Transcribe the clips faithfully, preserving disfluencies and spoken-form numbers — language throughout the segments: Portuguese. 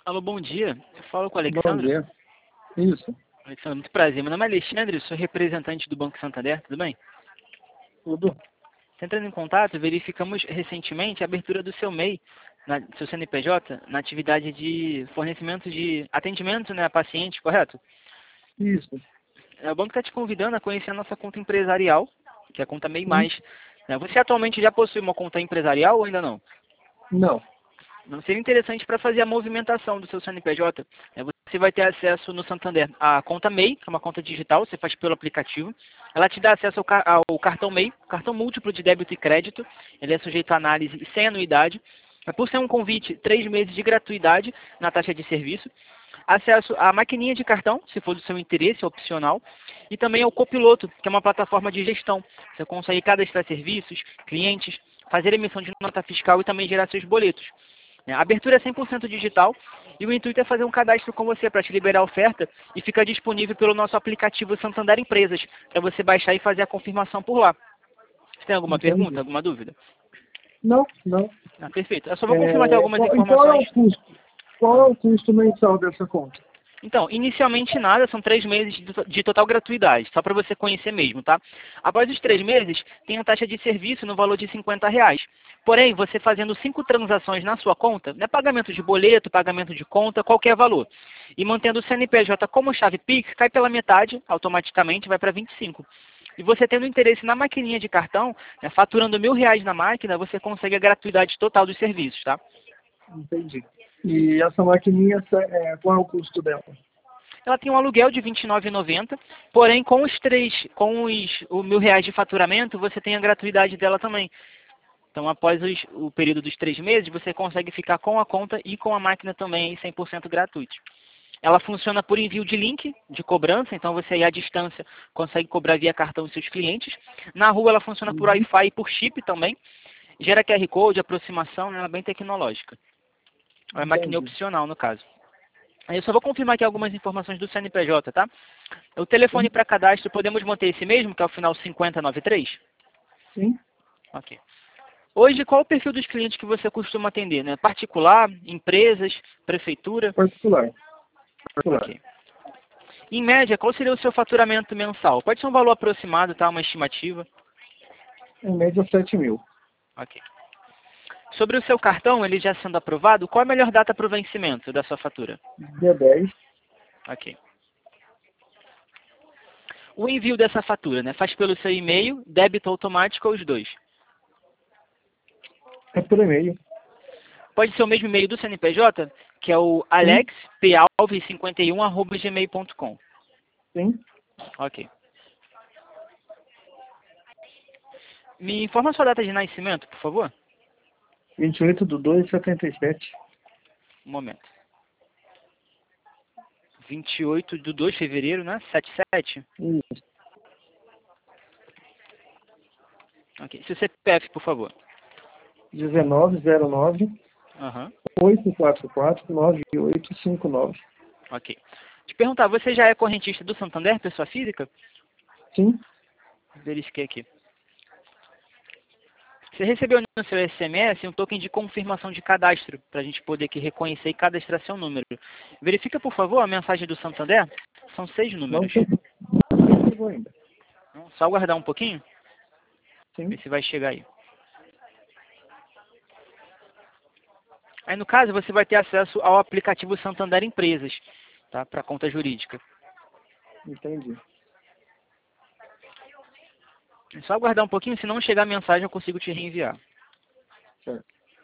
Alô, bom dia. Eu falo com o Bom Alexandre. dia. Isso, Alexandre, muito prazer. Meu nome é Alexandre, sou representante do Banco Santander, tudo bem? tudo. Entrando em contato, verificamos recentemente a abertura do seu M E I, na, seu C N P J, na atividade de fornecimento de atendimento, né, a paciente, correto? Isso. É, O banco está te convidando a conhecer a nossa conta empresarial, que é a conta M E I Sim. Mais. Né? Você atualmente já possui uma conta empresarial ou ainda não? Não. Não seria interessante para fazer a movimentação do seu C N P J. É, Você vai ter acesso no Santander à conta M E I, que é uma conta digital, você faz pelo aplicativo. Ela te dá acesso ao, ca- ao cartão M E I, cartão múltiplo de débito e crédito. Ele é sujeito a análise e sem anuidade. É, Por ser um convite, três meses de gratuidade na taxa de serviço. Acesso à maquininha de cartão, se for do seu interesse, é opcional. E também ao Copiloto, que é uma plataforma de gestão. Você consegue cadastrar serviços, clientes, fazer emissão de nota fiscal e também gerar seus boletos. É, A abertura é cem por cento digital e o intuito é fazer um cadastro com você para te liberar a oferta e fica disponível pelo nosso aplicativo Santander Empresas, para você baixar e fazer a confirmação por lá. Você tem alguma pergunta, Entendi. alguma dúvida? Não, não. Ah, perfeito. Eu só vou confirmar aqui É, algumas qual- e qual é informações. o custo? Qual é Ah. o custo mensal dessa conta? Então, inicialmente nada, são três meses de to- de total gratuidade, só para você conhecer mesmo, tá? Após os três meses, tem a taxa de serviço no valor de cinquenta reais. Porém, você fazendo cinco transações na sua conta, né, pagamento de boleto, pagamento de conta, qualquer valor, e mantendo o C N P J como chave Pix, cai pela metade, automaticamente vai para vinte e cinco. E você tendo interesse na maquininha de cartão, né, faturando mil reais na máquina, você consegue a gratuidade total dos serviços, tá? Entendi. E essa maquininha, é, qual é o custo dela? Ela tem um aluguel de vinte e nove reais e noventa centavos, porém com os três, com os o mil reais de faturamento, você tem a gratuidade dela também. Então, após os- o período dos três meses, você consegue ficar com a conta e com a máquina também cem por cento gratuito. Ela funciona por envio de link de cobrança, então você aí à distância consegue cobrar via cartão os seus clientes. Na rua ela funciona por Uhum. Wi-Fi e por chip também. Gera Q R Code, aproximação, né, ela é bem tecnológica. É uma máquina Entendi. opcional no caso. Aí eu só vou confirmar aqui algumas informações do C N P J, tá? O telefone Sim. para cadastro, podemos manter esse mesmo, que é o final cinquenta e noventa e três? Sim. Ok. Hoje, qual o perfil dos clientes que você costuma atender, né? Particular, empresas, prefeitura? Particular. Particular. Ok. Em média, qual seria o seu faturamento mensal? Pode ser um valor aproximado, tá? Uma estimativa. Em média, sete mil. Ok. Sobre o seu cartão, ele já sendo aprovado, qual a melhor data para o vencimento da sua fatura? Dia dez. Ok. O envio dessa fatura, né? Faz pelo seu e-mail, débito automático ou os dois? É por e-mail. Pode ser o mesmo e-mail do C N P J, que é o Sim. alex p alves cinquenta e um arroba gmail ponto com. Sim. Ok. Me informa a sua data de nascimento, por favor? vinte e oito de dois de setenta e sete. Um momento. vinte e oito de dois de fevereiro, né? setenta e sete. Isso. Ok. Seu C P F, por favor. dezenove zero nove Aham. oito quatro quatro nove oito cinco nove. Ok. Te perguntar, você já é correntista do Santander, pessoa física? Sim. Verifiquei aqui. Você recebeu no seu S M S um token de confirmação de cadastro, para a gente poder aqui reconhecer e cadastrar seu número. Verifica, por favor, a mensagem do Santander. São seis Não números. chegou, não chegou ainda. Então, só aguardar um pouquinho, ver Sim. se vai chegar aí. Aí, no caso, você vai ter acesso ao aplicativo Santander Empresas, tá? Para conta jurídica. Entendi. É só aguardar um pouquinho, se não chegar a mensagem, eu consigo te reenviar. Certo.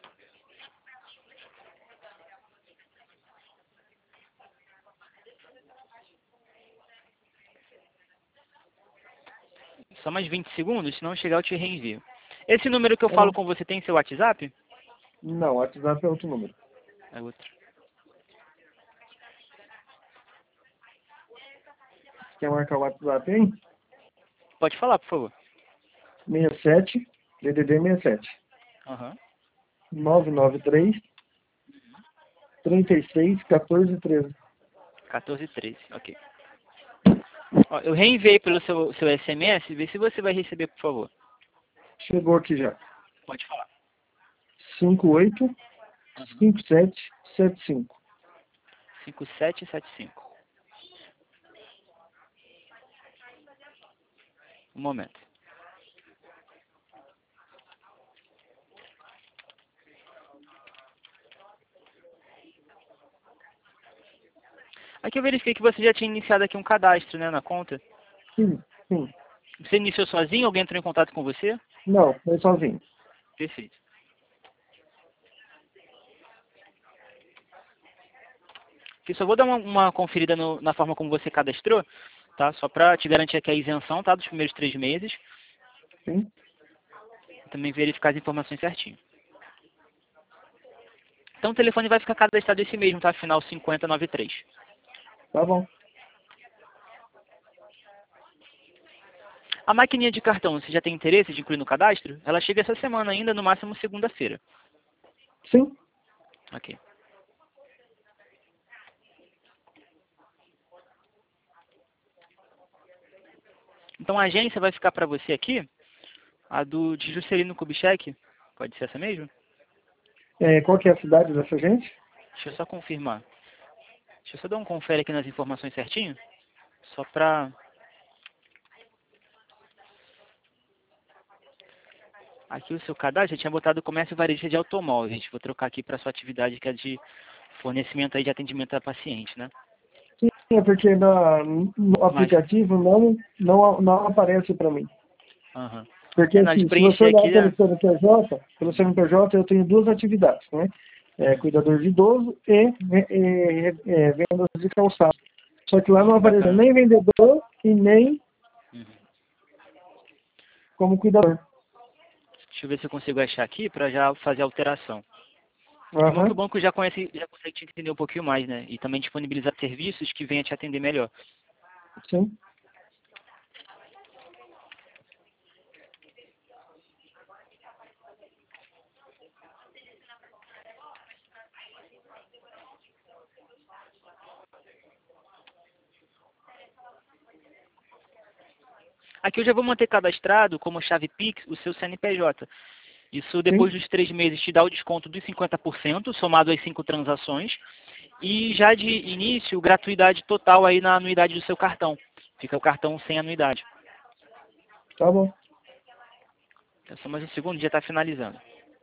Só mais vinte segundos, se não chegar, eu te reenvio. Esse número que eu Tá falo bom. com você tem seu WhatsApp? Não, o WhatsApp é outro número. É outro. Quer marcar o WhatsApp, hein? Pode falar, por favor. sessenta e sete, D D D sessenta e sete. Aham. nove nove três, trinta e seis, quatorze, treze. quatorze e treze, ok. Ó, eu reenviei pelo seu, seu S M S, vê se você vai receber, por favor. Chegou aqui já. Pode falar. cinco oito Uhum. cinco sete sete cinco. cinco sete sete cinco. Um momento. Aqui eu verifiquei que você já tinha iniciado aqui um cadastro, né, na conta. Sim, sim. Você iniciou sozinho? Alguém entrou em contato com você? Não, eu sozinho. Perfeito. Aqui só vou dar uma, uma conferida no, na forma como você cadastrou, tá? Só para te garantir aqui a isenção, tá? Dos primeiros três meses. Sim, E também verificar as informações certinho. Então o telefone vai ficar cadastrado esse mesmo, tá? Final cinquenta noventa e três. tá bom. A maquininha de cartão, você já tem interesse de incluir no cadastro? Ela chega essa semana ainda, no máximo segunda-feira. Sim, Ok. Então a agência vai ficar para você aqui, a do de Juscelino Kubitschek. Pode ser essa mesmo? é, qual que é a cidade dessa gente? Deixa eu só confirmar. Deixa eu só dar um confere aqui nas informações certinho. Só para... Aqui o seu cadastro, eu tinha botado comércio varejista de automóveis. Vou trocar aqui para sua atividade que é de fornecimento aí de atendimento a paciente, né? Sim, é porque na, no Mas, aplicativo não, não, não aparece para mim. aham. Porque É, na hora de assim, se você preencher olhar aqui, pelo né? C N P J, pelo C N P J eu tenho duas atividades, né? É, cuidador de idoso e é, é, é, vendas de calçado. Só que lá não Hum, aparece bacana. nem vendedor e nem Uhum. como cuidador. Deixa eu ver se eu consigo achar aqui para já fazer a alteração. É bom que o Aham, banco já conhece, já consegue te entender um pouquinho mais, né? E também disponibilizar serviços que venham te atender melhor. sim. Aqui eu já vou manter cadastrado como chave Pix o seu C N P J. Isso depois Sim, dos três meses te dá o desconto dos cinquenta por cento, somado às cinco transações. E já de início, gratuidade total aí na anuidade do seu cartão. Fica o cartão sem anuidade. tá bom. É só mais um segundo, já está finalizando.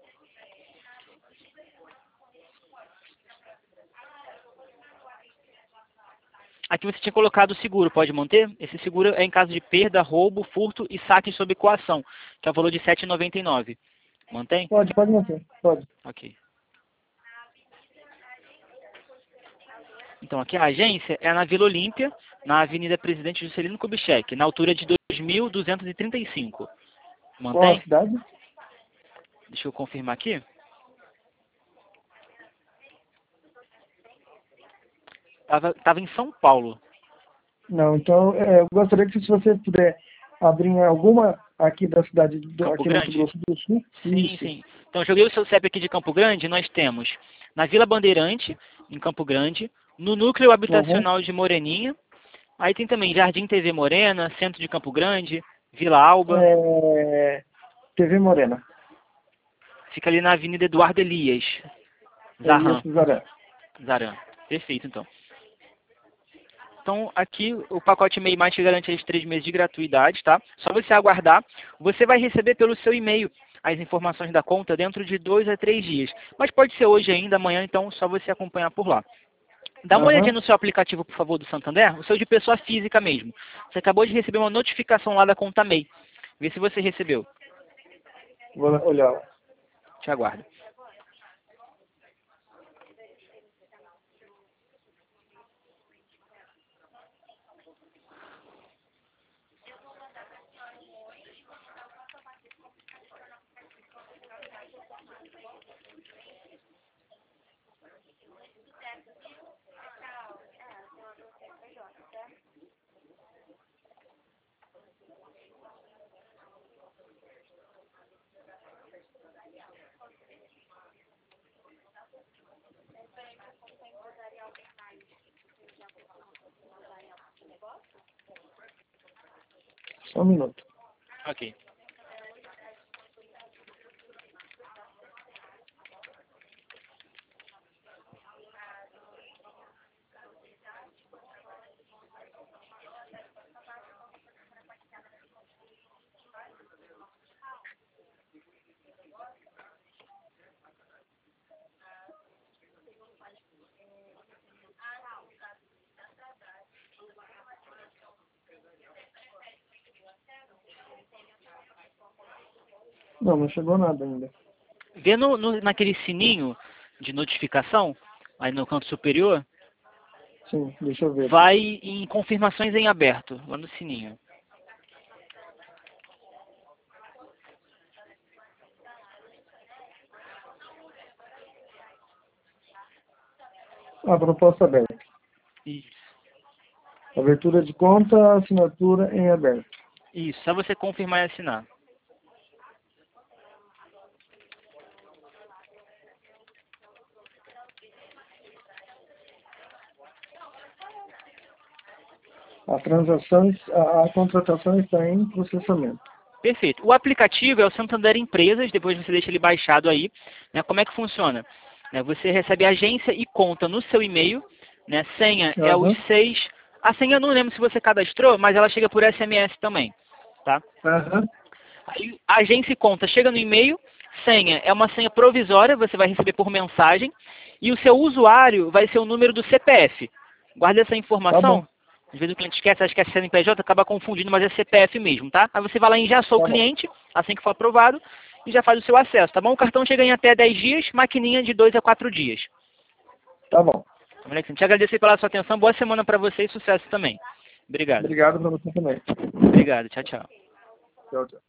Aqui você tinha colocado o seguro, pode manter? Esse seguro é em caso de perda, roubo, furto e saque sob coação, que é o valor de sete reais e noventa e nove centavos. Mantém? Pode, pode manter, pode. Ok. Então aqui a agência é na Vila Olímpia, na Avenida Presidente Juscelino Kubitschek, na altura de dois mil duzentos e trinta e cinco. Qual a Mantém? cidade? Deixa eu confirmar aqui. Tava, tava em São Paulo. Não, então é, eu gostaria que se você puder abrir em alguma aqui da cidade, do, Campo aqui no Mato Grande? Grosso do Sul. Sim, Isso. sim. Então, eu joguei o seu C E P aqui de Campo Grande, nós temos na Vila Bandeirante, em Campo Grande, no núcleo Aham. habitacional de Moreninha, aí tem também Jardim T V Morena, Centro de Campo Grande, Vila Alba, É, T V Morena. fica ali na Avenida Eduardo Elias, É Zarran, isso, Zaré. Zaran. Perfeito, então. Então, aqui o pacote MEI Mais te garante esses três meses de gratuidade, tá? Só você aguardar. Você vai receber pelo seu e-mail as informações da conta dentro de dois a três dias. Mas pode ser hoje ainda, amanhã, então só você acompanhar por lá. Dá uma olhadinha Aham. no seu aplicativo, por favor, do Santander, o seu de pessoa física mesmo. Você acabou de receber uma notificação lá da conta MEI. Vê se você recebeu. Vou olhar. Te aguardo. Só um minuto. Ok. Não, não chegou nada ainda. Vê no, no, naquele sininho de notificação, aí no canto superior, Sim, deixa eu ver. vai em confirmações em aberto, lá no sininho. A proposta aberta. Isso. Abertura de conta, assinatura em aberto. Isso, só você confirmar e assinar. A transação, a, a contratação está em processamento. Perfeito. O aplicativo é o Santander Empresas, depois você deixa ele baixado aí. Né? Como é que funciona? Né? Você recebe agência e conta no seu e-mail. Né? Senha é Uhum. os seis... A senha eu não lembro se você cadastrou, mas ela chega por S M S também. Tá? Uhum. Aí, a agência e conta chega no e-mail. Senha é uma senha provisória, você vai receber por mensagem. E o seu usuário vai ser o número do C P F. Guarda essa Tá informação. bom, Às vezes o cliente esquece, acha que é C N P J, acaba confundindo, mas é C P F mesmo, tá? Aí você vai lá e já sou o tá bom, cliente, assim que for aprovado, e já faz o seu acesso, tá bom? O cartão chega em até dez dias, maquininha de dois a quatro dias. tá bom. Tá bom, Alexandre? Te agradecer pela sua atenção, boa semana para você e sucesso também. Obrigado. Obrigado para você também. Obrigado, tchau, tchau. Tchau, tchau.